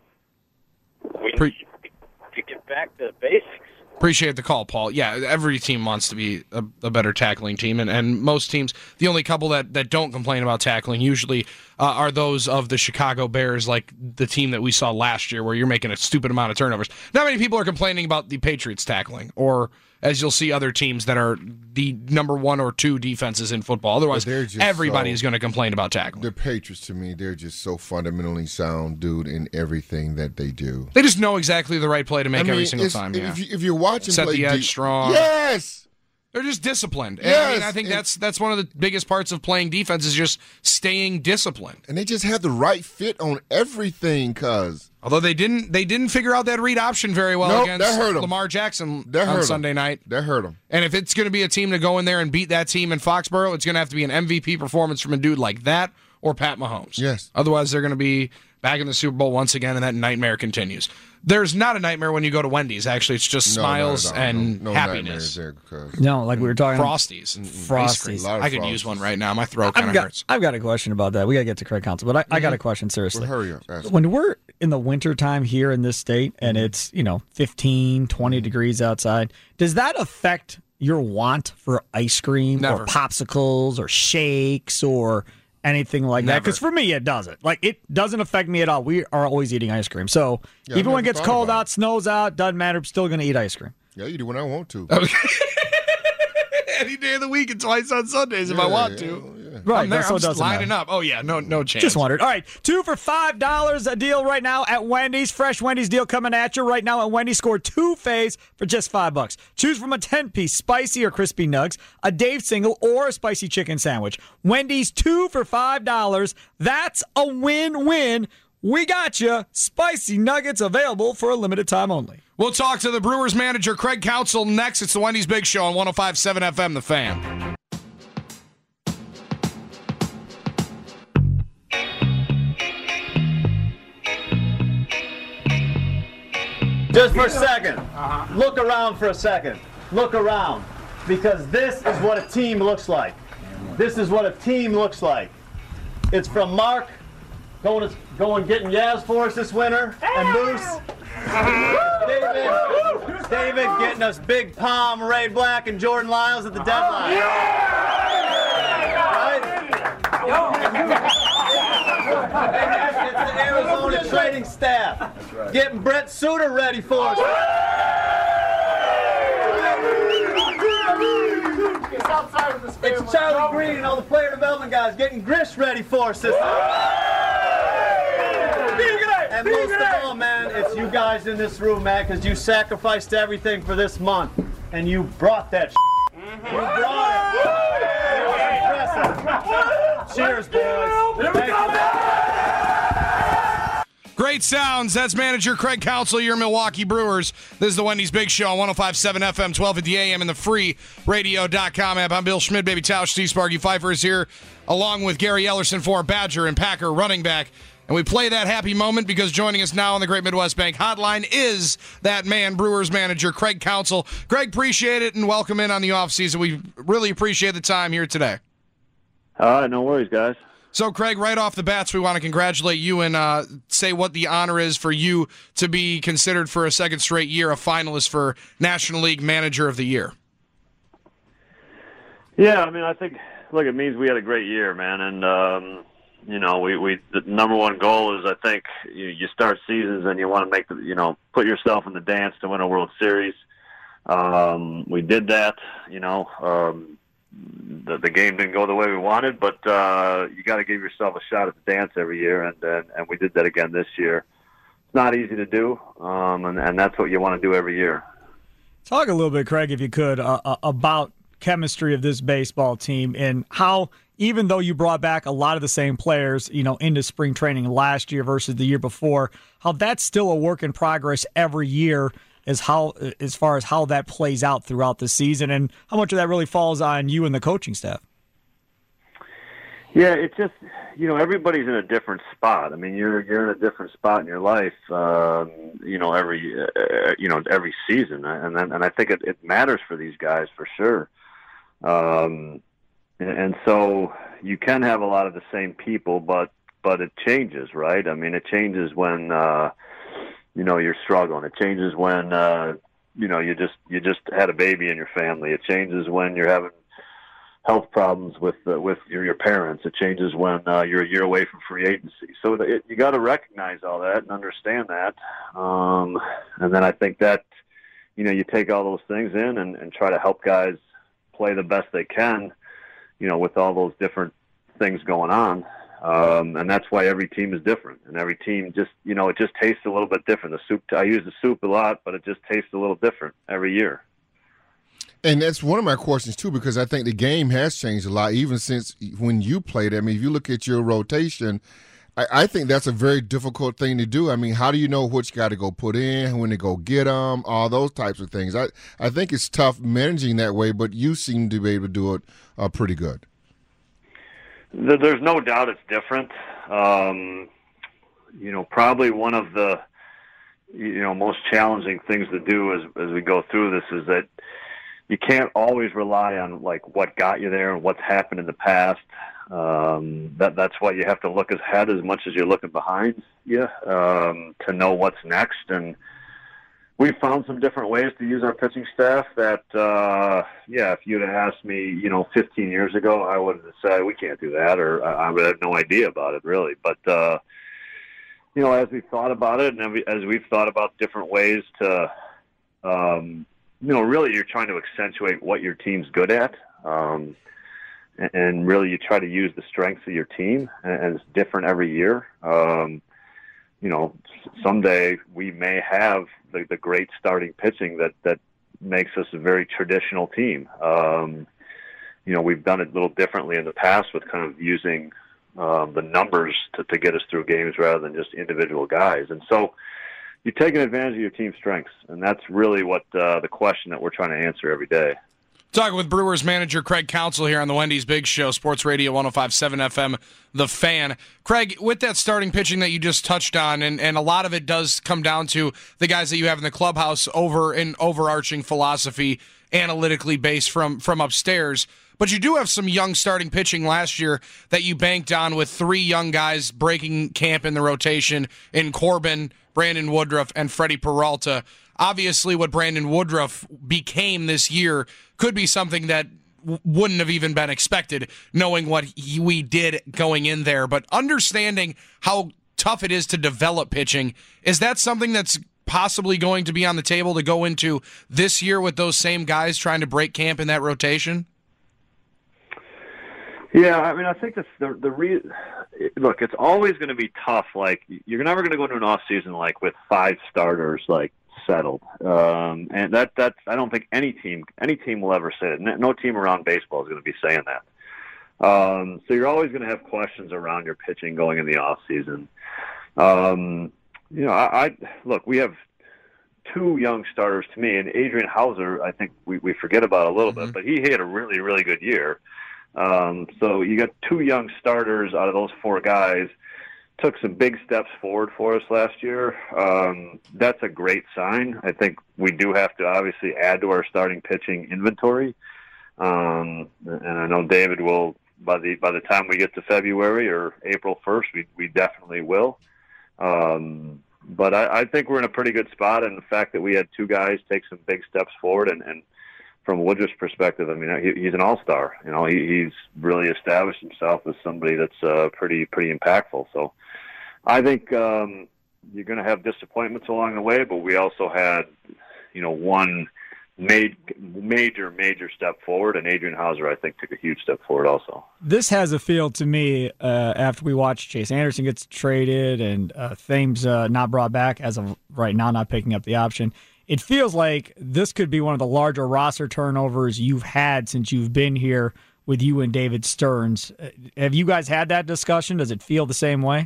We Pre- need to get back to the basics. Appreciate the call, Paul. Yeah, every team wants to be a, a better tackling team, and, and most teams, the only couple that, that don't complain about tackling usually uh, are those of the Chicago Bears, like the team that we saw last year, where you're making a stupid amount of turnovers. Not many people are complaining about the Patriots tackling, or as you'll see other teams that are the number one or two defenses in football. Otherwise, they're just everybody's so- going to complain about tackling. The Patriots, to me, they're just so fundamentally sound, dude, in everything that they do. They just know exactly the right play to make I mean, every single it's- time. If, Yeah. you, if you're watching Set play the edge deep- strong. Yes. They're just disciplined. And I mean, Yes, I think and- that's that's one of the biggest parts of playing defense is just staying disciplined. And they just have the right fit on everything, cuz. Although they didn't they didn't figure out that read option very well Nope, against that hurt 'em. Lamar Jackson That hurt on 'em. Sunday night. That hurt them. And if it's going to be a team to go in there and beat that team in Foxborough, it's going to have to be an M V P performance from a dude like that or Pat Mahomes. Yes. Otherwise, they're going to be back in the Super Bowl once again, and that nightmare continues. There's not a nightmare when you go to Wendy's. Actually, it's just No, not smiles at all. and no, no happiness. nightmares there, cuz. No, like we were talking Frosties. Frosties. A lot of I could Frosties. use one right now. My throat kind I've of got, hurts. I've got a question about that. We got to get to Craig Counsell, but I, I got a question, seriously. Well, hurry up. Ask When we're in the wintertime here in this state and it's, you know, fifteen, twenty degrees outside, does that affect your want for ice cream Never. or popsicles or shakes or anything like that? Never. Because for me, it doesn't. Like, it doesn't affect me at all. We are always eating ice cream. So Yeah, I've even when it never gets thought cold about out, snows out, doesn't matter. I'm still going to eat ice cream. Yeah, you do when I want to. Okay. any day of the week and twice on Sundays if I want to. Right, I'm there. so I'm it just doesn't lining matter. up. Oh, yeah, no no chance. Just wondered. All right, two for five dollars a deal right now at Wendy's. Fresh Wendy's deal coming at you right now at Wendy's. Score two faves for just five bucks. Choose from a ten-piece spicy or crispy nugs, a Dave single, or a spicy chicken sandwich. Wendy's two for five dollars. That's a win-win. We got you. Spicy nuggets available for a limited time only. We'll talk to the Brewers manager, Craig Counsell, next. It's the Wendy's Big Show on one oh five point seven F M, The Fan. Just for a second, look around for a second. Look around, because this is what a team looks like. This is what a team looks like. It's from Mark, going to, going getting Yaz for us this winter, and Moose. David, David getting us Big Palm, Ray Black, and Jordan Lyles at the deadline. It's the Arizona trading staff getting Brett Suter ready for us. It's Charlie Green and all the player development guys getting Grish ready for us. Sister. And most of all, man, it's you guys in this room, man, because you sacrificed everything for this month, and you brought that. You brought it. It was impressive. Cheers, boys. Thank you. Great sounds. That's manager Craig Counsell, your Milwaukee Brewers. This is the Wendy's Big Show on one oh five point seven F M, twelve fifty A M, and the free radio dot com app. I'm Bill Schmidt, Baby Tausch, Steve Sparky Pfeiffer is here, along with Gary Ellerson for Badger and Packer running back. And we play that happy moment because joining us now on the Great Midwest Bank Hotline is that man, Brewers manager Craig Counsell. Greg, appreciate it and welcome in on the offseason. We really appreciate the time here today. All right, no worries, guys. So, Craig, right off the bats, we want to congratulate you and uh, say what the honor is for you to be considered for a second straight year a finalist for National League Manager of the Year. Yeah, I mean, I think, look, it means we had a great year, man. And, um, you know, we, we the number one goal is, I think, you, you start seasons and you want to make, the, you know, put yourself in the dance to win a World Series. Um, we did that, you know. Um, The, the game didn't go the way we wanted, but uh, you got to give yourself a shot at the dance every year, and, and and we did that again this year. It's not easy to do, um, and, and that's what you want to do every year. Talk a little bit, Craig, if you could, uh, uh, about chemistry of this baseball team and how, even though you brought back a lot of the same players, you know, into spring training last year versus the year before, how that's still a work in progress every year. Is how, as far as how that plays out throughout the season, and how much of that really falls on you and the coaching staff. Yeah, it's just, you know, everybody's in a different spot. I mean, you're you're in a different spot in your life, um, you know, every uh, you know every season, and then, and I think it, it matters for these guys for sure. Um, and, and so you can have a lot of the same people, but but it changes, right? I mean, it changes when. Uh, You know, you're struggling. It changes when uh, you know you just you just had a baby in your family. It changes when you're having health problems with uh, with your, your parents. It changes when uh, you're a year away from free agency. So it, you got to recognize all that and understand that. Um, and then I think that you know you take all those things in and, and try to help guys play the best they can. You know, with all those different things going on. Um, and that's why every team is different, and every team just, you know, it just tastes a little bit different. The soup, I use the soup a lot, but it just tastes a little different every year. And that's one of my questions, too, because I think the game has changed a lot, even since when you played. I mean, if you look at your rotation, I, I think that's a very difficult thing to do. I mean, how do you know which guy to go put in, when to go get them, all those types of things. I, I think it's tough managing that way, but you seem to be able to do it uh, pretty good. There's no doubt it's different. Um, you know, probably one of the, you know, most challenging things to do as as we go through this is that you can't always rely on like what got you there and what's happened in the past. Um, that that's why you have to look ahead as much as you're looking behind you um, to know what's next. And we found some different ways to use our pitching staff that, uh, yeah, if you'd have asked me, you know, fifteen years ago, I would have said, we can't do that, or I would have no idea about it, really. But, uh, you know, as we've thought about it and as we've thought about different ways to, um, you know, really you're trying to accentuate what your team's good at. Um, and, and really, you try to use the strengths of your team, and, and it's different every year. Um, you know, someday we may have the, the great starting pitching that, that makes us a very traditional team. Um, you know, we've done it a little differently in the past with kind of using um, the numbers to, to get us through games rather than just individual guys. And so you're taking advantage of your team's strengths, and that's really what uh, the question that we're trying to answer every day. Talking with Brewers manager Craig Counsell here on the Wendy's Big Show, Sports Radio one oh five point seven F M, The Fan. Craig, with that starting pitching that you just touched on, and, and a lot of it does come down to the guys that you have in the clubhouse over an overarching philosophy, analytically based from, from upstairs. But you do have some young starting pitching last year that you banked on with three young guys breaking camp in the rotation in Corbin, Brandon Woodruff, and Freddie Peralta. Obviously, what Brandon Woodruff became this year could be something that w- wouldn't have even been expected, knowing what he, we did going in there. But understanding how tough it is to develop pitching, is that something that's possibly going to be on the table to go into this year with those same guys trying to break camp in that rotation? Yeah, I mean, I think that's the the re- look. It's always going to be tough. Like, you're never going to go into an off season like with five starters like settled, um, and that that's I don't think any team any team will ever say it. No team around baseball is going to be saying that. Um, so you're always going to have questions around your pitching going in the off season. Um, you know, I, I look. We have two young starters to me, and Adrian Hauser, I think we, we forget about a little mm-hmm. bit, but he had a really really good year. Um, so you got two young starters out of those four guys, took some big steps forward for us last year. Um, that's a great sign. I think we do have to obviously add to our starting pitching inventory. Um, and I know David will, by the, by the time we get to February or April first, we, we definitely will. Um, but I, I think we're in a pretty good spot. And the fact that we had two guys take some big steps forward and, and, from Woodruff's perspective, I mean, he, he's an all-star. You know, he, he's really established himself as somebody that's uh, pretty pretty impactful. So I think um, you're going to have disappointments along the way, but we also had, you know, one made, major, major step forward, and Adrian Hauser, I think, took a huge step forward also. This has a feel to me uh, after we watch Chase Anderson gets traded and uh, Thames uh, not brought back as of right now, not picking up the option. It feels like this could be one of the larger roster turnovers you've had since you've been here with you and David Stearns. Have you guys had that discussion? Does it feel the same way?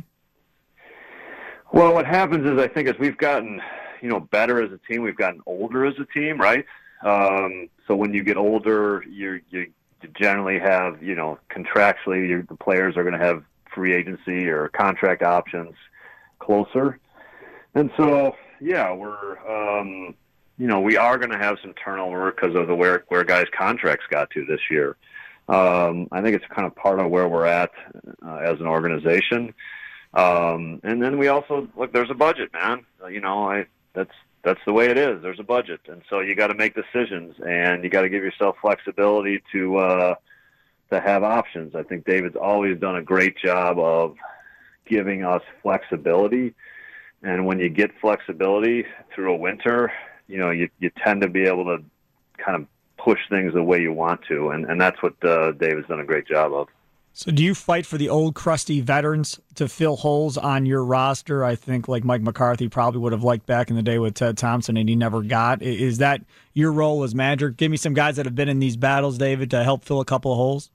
Well, what happens is I think as we've gotten, you know, better as a team, we've gotten older as a team, right? Um, so when you get older, you you generally have, you know, contractually, you're, the players are going to have free agency or contract options closer. And so, yeah, we're, um, you know, we are going to have some turnover because of the where where guys' contracts got to this year. Um, I think it's kind of part of where we're at uh, as an organization. Um, and then we also look. There's a budget, man. Uh, you know, I that's that's the way it is. There's a budget, and so you got to make decisions, and you got to give yourself flexibility to uh, to have options. I think David's always done a great job of giving us flexibility. And when you get flexibility through a winter, you know, you, you tend to be able to kind of push things the way you want to. And, and that's what uh, David's done a great job of. So do you fight for the old crusty veterans to fill holes on your roster? I think like Mike McCarthy probably would have liked back in the day with Ted Thompson, and he never got. Is that your role as manager? Give me some guys that have been in these battles, David, to help fill a couple of holes.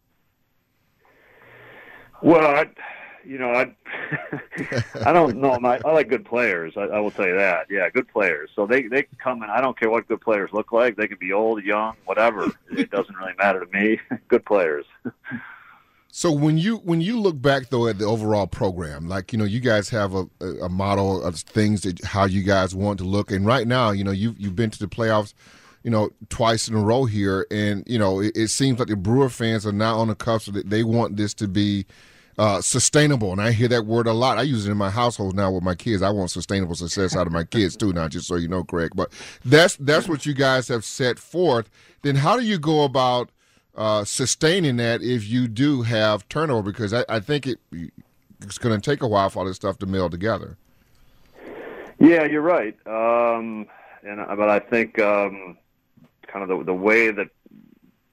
Well, I, you know, I I don't know. My, I like good players. I, I will tell you that. Yeah, good players. So they they can come in. I don't care what good players look like. They can be old, young, whatever. It doesn't really matter to me. Good players. So when you when you look back though at the overall program, like, you know, you guys have a, a model of things that how you guys want to look, and right now, you know, you've you've been to the playoffs, you know, twice in a row here, and you know, it, it seems like the Brewer fans are now on the cusp that they want this to be uh, sustainable, and I hear that word a lot. I use it in my household now with my kids. I want sustainable success out of my kids too now, just so you know, Craig. But that's that's what you guys have set forth. Then how do you go about Uh, sustaining that if you do have turnover? Because I, I think it, it's going to take a while for all this stuff to meld together. Yeah, you're right. Um, and but I think um, kind of the, the way that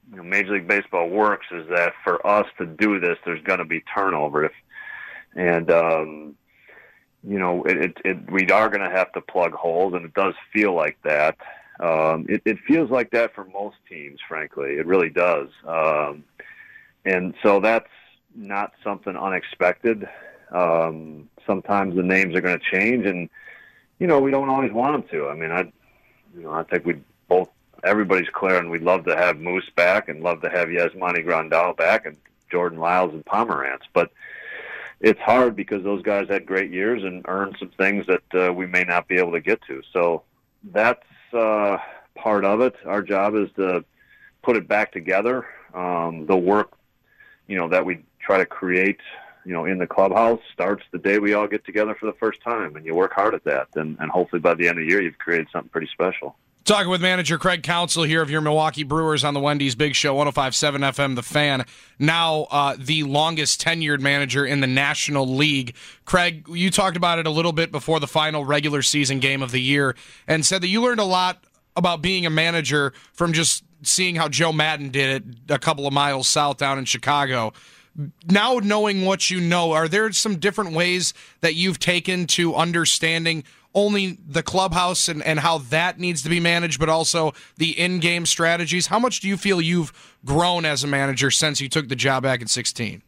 you know, Major League Baseball works is that for us to do this, there's going to be turnover. If, and, um, you know, it, it, it, we are going to have to plug holes, and it does feel like that. Um, it, it feels like that for most teams, frankly. It really does. Um, and so that's not something unexpected. Um, sometimes the names are going to change, and, you know, we don't always want them to. I mean, I, you know, I think we both, everybody's clear, and we'd love to have Moose back and love to have Yasmani Grandal back and Jordan Lyles and Pomerantz. But it's hard because those guys had great years and earned some things that uh, we may not be able to get to. So that's uh, part of it. Our job is to put it back together. Um, the work, you know, that we try to create, you know, in the clubhouse starts the day we all get together for the first time, and you work hard at that. And, and hopefully by the end of the year, you've created something pretty special. Talking with manager Craig Counsell here of your Milwaukee Brewers on the Wendy's Big Show, one oh five point seven F M, The Fan. Now uh, the longest tenured manager in the National League. Craig, you talked about it a little bit before the final regular season game of the year and said that you learned a lot about being a manager from just seeing how Joe Maddon did it a couple of miles south down in Chicago. Now knowing what you know, are there some different ways that you've taken to understanding only the clubhouse and, and how that needs to be managed, but also the in-game strategies? How much do you feel you've grown as a manager since you took the job back in sixteen?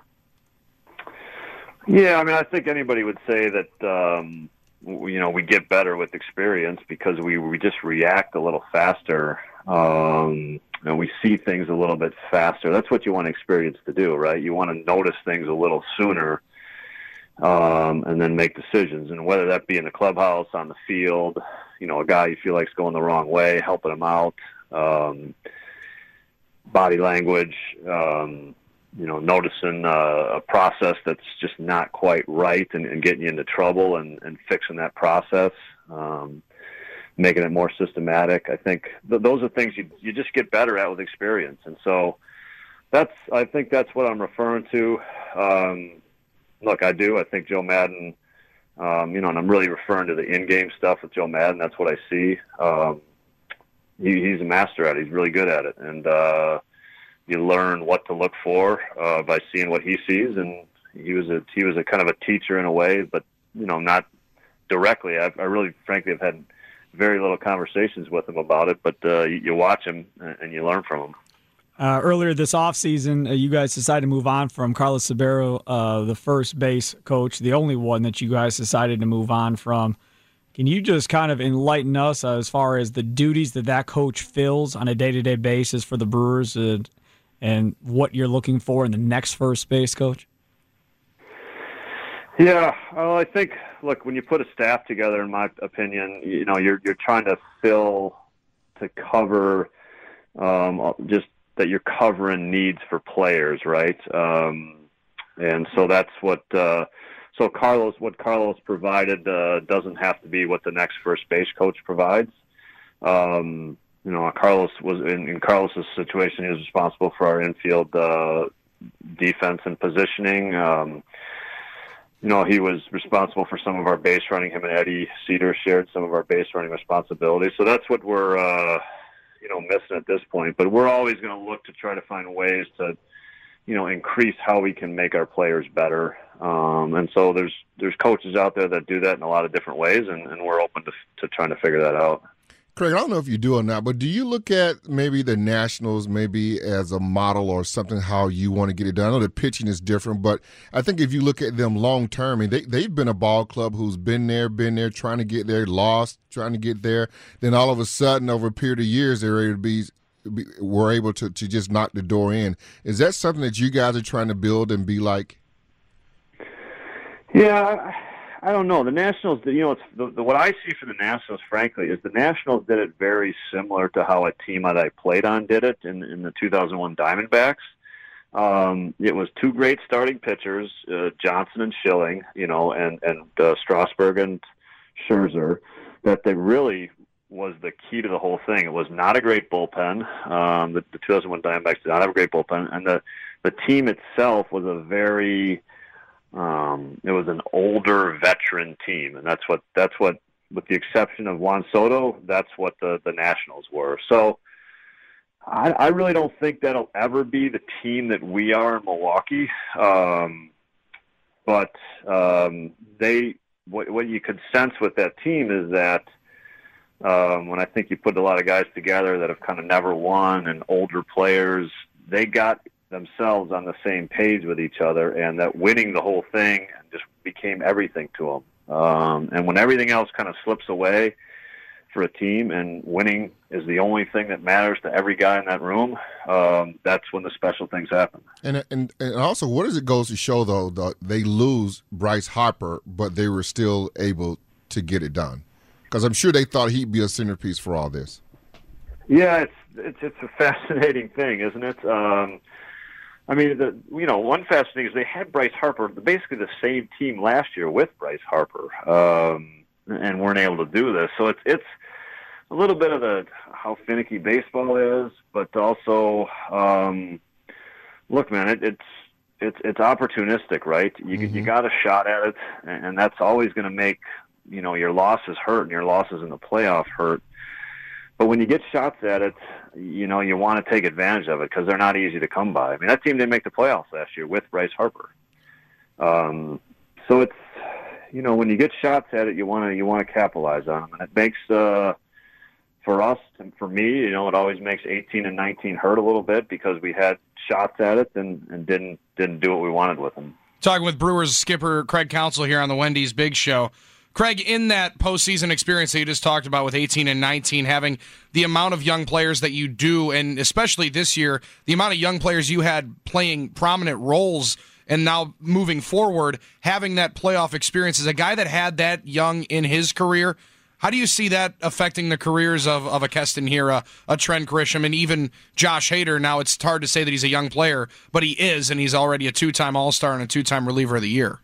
Yeah, I mean, I think anybody would say that, um, you know, we get better with experience because we, we just react a little faster. Um, and we see things a little bit faster. That's what you want experience to do, right? You want to notice things a little sooner. Um, and then make decisions. And whether that be in the clubhouse, on the field, you know, a guy you feel like is going the wrong way, helping him out, um, body language, um, you know, noticing uh, a process that's just not quite right and, and getting you into trouble and, and fixing that process, um, making it more systematic. I think th- those are things you, you just get better at with experience. And so that's, I think that's what I'm referring to. Um, Look, I do. I think Joe Maddon, um, you know, and I'm really referring to the in-game stuff with Joe Maddon. That's what I see. Um, he, he's a master at it. He's really good at it. And uh, you learn what to look for uh, by seeing what he sees. And he was a he was a kind of a teacher in a way, but, you know, not directly. I, I really, frankly, have had very little conversations with him about it. But uh, you, you watch him and you learn from him. Uh, earlier this offseason, uh, you guys decided to move on from Carlos Sabero, uh, the first base coach, the only one that you guys decided to move on from. Can you just kind of enlighten us uh, as far as the duties that that coach fills on a day-to-day basis for the Brewers and, and what you're looking for in the next first base coach? Yeah, well, I think, look, when you put a staff together, in my opinion, you know, you're you're trying to fill to cover um, just that you're covering needs for players, right? Um, and so that's what, uh, so Carlos, what Carlos provided uh, doesn't have to be what the next first base coach provides. Um, you know, Carlos was, in, in Carlos's situation, he was responsible for our infield uh, defense and positioning. Um, you know, he was responsible for some of our base running. Him and Eddie Cedar shared some of our base running responsibilities. So that's what we're, uh, you know, missing at this point. But we're always going to look to try to find ways to, you know, increase how we can make our players better. Um, and so there's there's coaches out there that do that in a lot of different ways, and, and we're open to to trying to figure that out. Craig, I don't know if you do or not, but do you look at maybe the Nationals maybe as a model or something how you want to get it done? I know the pitching is different, but I think if you look at them long term, I mean, they, they've been a ball club who's been there, been there, trying to get there, lost, trying to get there. Then all of a sudden, over a period of years, they're able to be, be were able to, to just knock the door in. Is that something that you guys are trying to build and be like? Yeah, I don't know. The Nationals, you know, it's the, the, what I see for the Nationals, frankly, is the Nationals did it very similar to how a team that I played on did it in, in the two thousand one Diamondbacks. Um, it was two great starting pitchers, uh, Johnson and Schilling, you know, and, and uh, Strasburg and Scherzer, that they really was the key to the whole thing. It was not a great bullpen. Um, the, the two thousand one Diamondbacks did not have a great bullpen, and the, the team itself was a very... Um, it was an older veteran team, and that's what that's what, with the exception of Juan Soto, that's what the, the Nationals were. So I, I really don't think that'll ever be the team that we are in Milwaukee. Um, but um, they, what, what you could sense with that team is that um, when I think you put a lot of guys together that have kind of never won and older players, they got themselves on the same page with each other, and that winning the whole thing just became everything to them. Um, and when everything else kind of slips away for a team and winning is the only thing that matters to every guy in that room, um, that's when the special things happen. And, and and also, what does it goes to show, though, that they lose Bryce Harper, but they were still able to get it done? Because I'm sure they thought he'd be a centerpiece for all this. Yeah, it's it's, it's a fascinating thing, isn't it? Um, I mean, the, you know, one fascinating thing is they had Bryce Harper, basically the same team last year with Bryce Harper, um, and weren't able to do this. So it's it's a little bit of the how finicky baseball is, but also, um, look, man, it, it's it's it's opportunistic, right? You mm-hmm. you got a shot at it, and that's always going to make, you know, your losses hurt and your losses in the playoff hurt. But when you get shots at it, you know, you want to take advantage of it because they're not easy to come by. I mean, that team didn't make the playoffs last year with Bryce Harper. Um, so it's, you know, when you get shots at it, you want to you want to capitalize on them, and it makes uh, for us and for me, you know, it always makes eighteen and nineteen hurt a little bit because we had shots at it and, and didn't didn't do what we wanted with them. Talking with Brewers skipper Craig Counsell here on the Wendy's Big Show. Craig, in that postseason experience that you just talked about with eighteen and nineteen, having the amount of young players that you do, and especially this year, the amount of young players you had playing prominent roles, and now moving forward, having that playoff experience as a guy that had that young in his career, how do you see that affecting the careers of, of a Keston Hiura, a Trent Grisham, and even Josh Hader? Now, it's hard to say that he's a young player, but he is, and he's already a two-time All-Star and a two-time reliever of the year.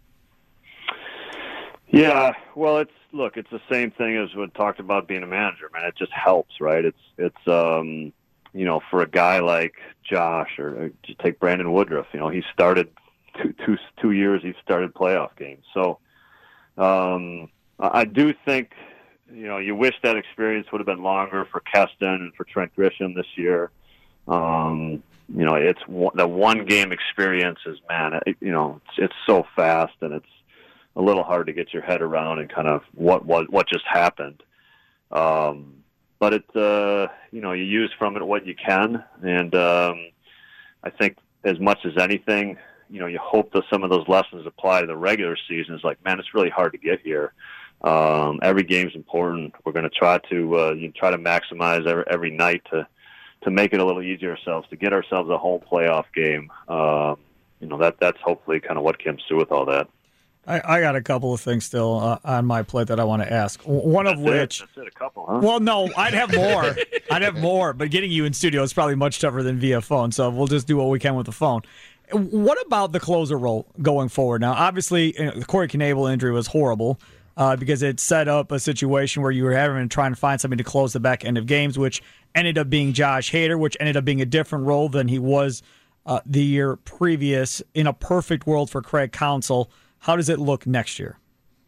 Yeah, well, it's look, it's the same thing as we talked about being a manager, man. It just helps, right? It's it's um, you know, for a guy like Josh, or, or just take Brandon Woodruff. You know, he started two two two years. He started playoff games, so um, I do think, you know, you wish that experience would have been longer for Keston and for Trent Grisham this year. Um, you know, it's the one game experience is, man, it, you know, it's, it's so fast, and it's a little hard to get your head around and kind of what what what just happened. Um, but it, uh, you know, you use from it what you can, and um, I think as much as anything, you know, you hope that some of those lessons apply to the regular season. It's like, man, it's really hard to get here. Um, every game's important. We're going to try to uh, you try to maximize every, every night to to make it a little easier ourselves, to get ourselves a home playoff game. Um, you know, that that's hopefully kind of what comes through with all that. I, I got a couple of things still uh, on my plate that I want to ask. One of that's which, it. That's it, a couple, huh? Well, no, I'd have more. I'd have more, but getting you in studio is probably much tougher than via phone. So we'll just do what we can with the phone. What about the closer role going forward? Now, obviously, the Corey Knebel injury was horrible uh, because it set up a situation where you were having to try and find somebody to close the back end of games, which ended up being Josh Hader, which ended up being a different role than he was uh, the year previous. In a perfect world for Craig Counsell, how does it look next year?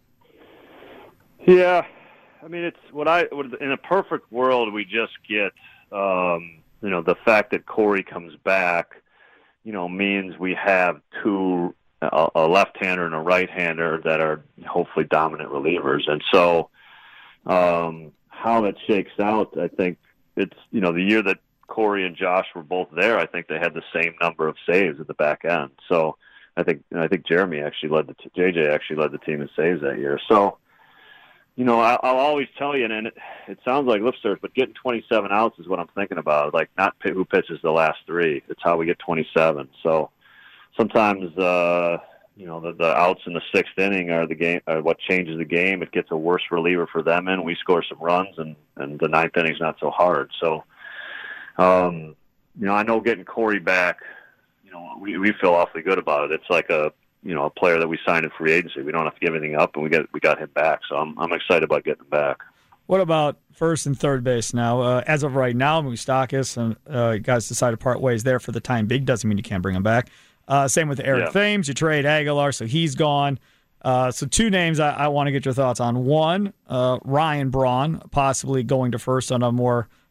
Yeah, I mean, it's what I in a perfect world we just get, um, you know, the fact that Corey comes back, you know, means we have two, a, a left-hander and a right-hander that are hopefully dominant relievers, and so um, how that shakes out, I think it's, you know, the year that Corey and Josh were both there, I think they had the same number of saves at the back end, so. I think I think Jeremy actually led the t- J J actually led the team in saves that year. So, you know, I, I'll always tell you, and it, it sounds like lip service, but getting twenty-seven outs is what I'm thinking about. Like, not p- who pitches the last three. It's how we get twenty-seven. So sometimes, uh, you know, the, the outs in the sixth inning are the game, are what changes the game. It gets a worse reliever for them, and we score some runs, and, and the ninth inning's not so hard. So, um, you know, I know getting Corey back. You know, we, we feel awfully good about it. It's like a, you know, a player that we signed in free agency. We don't have to give anything up, and we get we got him back. So I'm I'm excited about getting him back. What about first and third base now? Uh, as of right now, Moustakas and uh, you guys decided to part ways there for the time being. Doesn't mean you can't bring him back. Uh, same with Eric yeah. Thames. You trade Aguilar, so he's gone. Uh, so two names I, I want to get your thoughts on. One, uh, Ryan Braun, possibly going to first on a more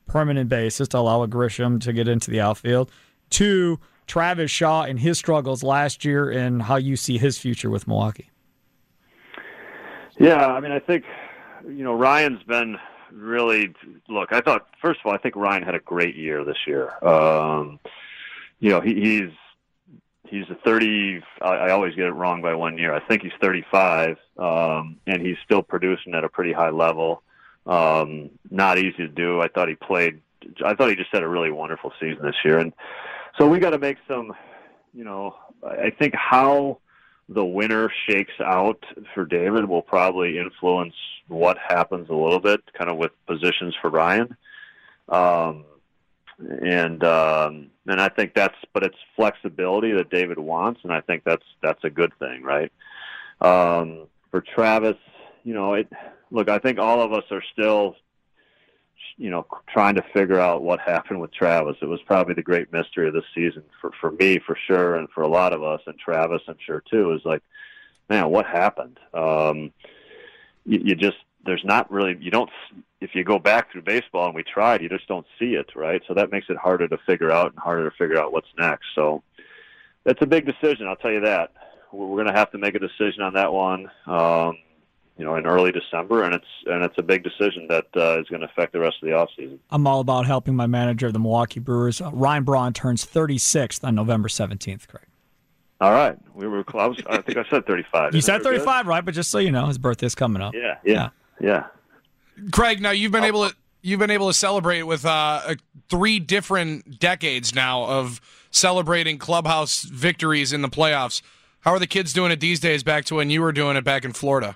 permanent basis to allow a Grisham to get into the outfield. Two, Travis Shaw and his struggles last year and how you see his future with Milwaukee. Yeah, I mean, I think, you know, Ryan's been really, look, I thought, first of all, I think Ryan had a great year this year. Um, you know, he, he's he's a thirty, I, I always get it wrong by one year. I think he's thirty-five, um, and he's still producing at a pretty high level. Um, not easy to do. I thought he played, I thought he just had a really wonderful season this year. And so we got to make some, you know, I think how the winter shakes out for David will probably influence what happens a little bit, kind of with positions for Ryan. Um, and um, and I think that's, but it's flexibility that David wants, and I think that's that's a good thing, right? Um, for Travis, you know, it. Look, I think all of us are still, you know, trying to figure out what happened with Travis. It was probably the great mystery of this season for, for me, for sure, and for a lot of us, and Travis, I'm sure, too, is like, man, what happened? Um, you, you just, there's not really, you don't, if you go back through baseball, and we tried, you just don't see it, right? So that makes it harder to figure out and harder to figure out what's next. So that's a big decision, I'll tell you that. We're, we're going to have to make a decision on that one. Um, you know, in early December, and it's and it's a big decision that uh, is going to affect the rest of the offseason. I'm all about helping my manager of the Milwaukee Brewers. Uh, Ryan Braun turns thirty-sixth on November seventeenth, Craig. All right. We were close. I think I said thirty-five. You Isn't said thirty-five, right? But just so you know, his birthday's coming up. Yeah, yeah, yeah. Craig, now you've been able to you've been able to celebrate with uh, three different decades now of celebrating clubhouse victories in the playoffs. How are the kids doing it these days back to when you were doing it back in Florida?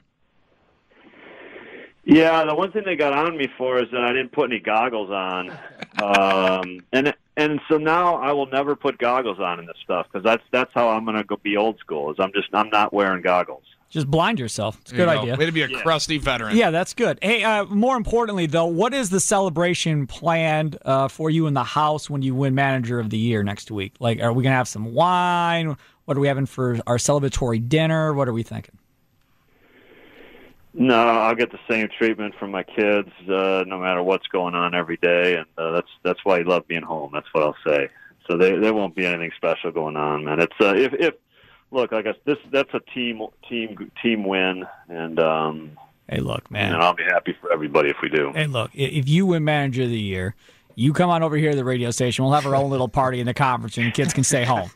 Yeah, the one thing they got on me for is that I didn't put any goggles on, um, and and so now I will never put goggles on in this stuff because that's that's how I'm going to go be old school. Is I'm just I'm not wearing goggles. Just blind yourself. It's a There good you go. idea. Way to be a Yeah. crusty veteran. Yeah, that's good. Hey, uh, more importantly, though, what is the celebration planned uh, for you in the house when you win Manager of the Year next week? Like, are we going to have some wine? What are we having for our celebratory dinner? What are we thinking? No, I'll get the same treatment from my kids, uh, no matter what's going on every day, and uh, that's that's why I love being home. That's what I'll say. So there there won't be anything special going on, man. It's uh, if if look, I guess this that's a team team team win, and um, hey, look, man, and I'll be happy for everybody if we do. Hey, look, if you win Manager of the Year, you come on over here to the radio station. We'll have our own little party in the conference room. Kids can stay home.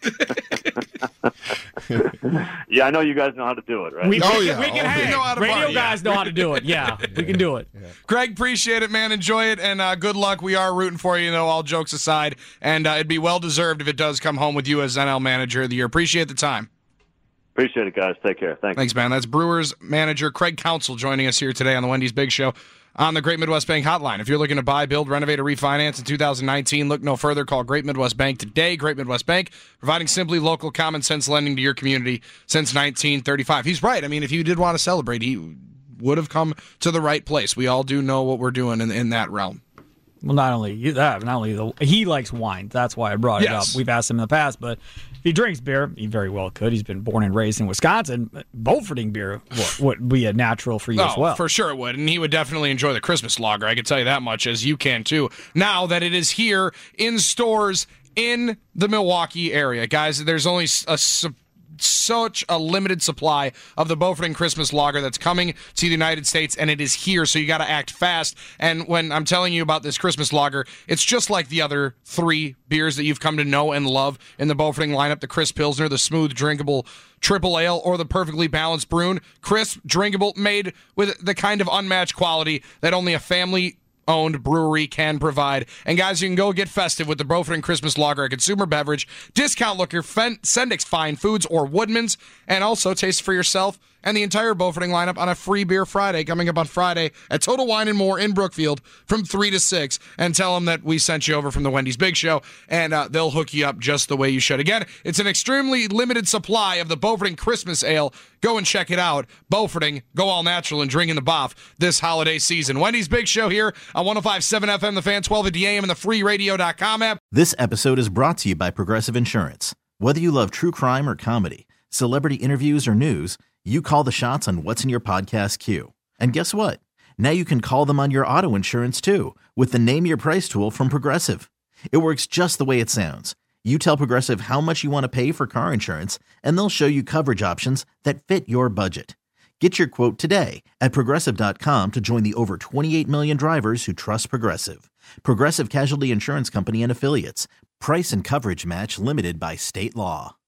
Yeah, I know you guys know how to do it, right? We, Oh, we yeah. can, we can Oh, hang. yeah. know how to Radio party, guys know how to do it. Yeah, we can do it. Greg, appreciate it, man. Enjoy it, and uh, good luck. We are rooting for you, though, all jokes aside, and uh, it'd be well-deserved if it does come home with you as N L Manager of the Year. Appreciate the time. Appreciate it, guys. Take care. Thanks. Thanks, man. That's Brewers manager Craig Counsell joining us here today on the Wendy's Big Show on the Great Midwest Bank Hotline. If you're looking to buy, build, renovate, or refinance in two thousand nineteen, look no further. Call Great Midwest Bank today. Great Midwest Bank, providing simply local common sense lending to your community since nineteen thirty-five. He's right. I mean, if you did want to celebrate, he would have come to the right place. We all do know what we're doing in, in that realm. Well, not only you, that, not only the, he likes wine. That's why I brought it Yes. up. We've asked him in the past, but if he drinks beer, he very well could. He's been born and raised in Wisconsin. Beauforting beer would, would be a natural for you Oh, as well. for sure it would. And he would definitely enjoy the Christmas lager. I can tell you that much, as you can too. Now that it is here in stores in the Milwaukee area. Guys, there's only a, su- such a limited supply of the Beauforting Christmas lager that's coming to the United States, and it is here, so you got to act fast. And when I'm telling you about this Christmas lager, it's just like the other three beers that you've come to know and love in the Beauforting lineup: the Crisp Pilsner, the smooth, drinkable Triple Ale, or the perfectly balanced Bruin. Crisp, drinkable, made with the kind of unmatched quality that only a family owned brewery can provide. And guys, you can go get festive with the Beauforting Christmas Lager, a consumer beverage, discount liquor, Fen- Sendix Fine Foods, or Woodman's, and also taste for yourself and the entire Beauforting lineup on a free beer Friday coming up on Friday at Total Wine and More in Brookfield from three to six. And tell them that we sent you over from the Wendy's Big Show, and uh, they'll hook you up just the way you should. Again, it's an extremely limited supply of the Beauforting Christmas Ale. Go and check it out. Beauforting, go all natural and drink in the Boff this holiday season. Wendy's Big Show here on one oh five point seven F M, The Fan, twelve fifty A M, and the free radio dot com app. This episode is brought to you by Progressive Insurance. Whether you love true crime or comedy, celebrity interviews or news, you call the shots on what's in your podcast queue. And guess what? Now you can call them on your auto insurance too with the Name Your Price tool from Progressive. It works just the way it sounds. You tell Progressive how much you want to pay for car insurance, and they'll show you coverage options that fit your budget. Get your quote today at Progressive dot com to join the over twenty-eight million drivers who trust Progressive. Progressive Casualty Insurance Company and Affiliates. Price and coverage match limited by state law.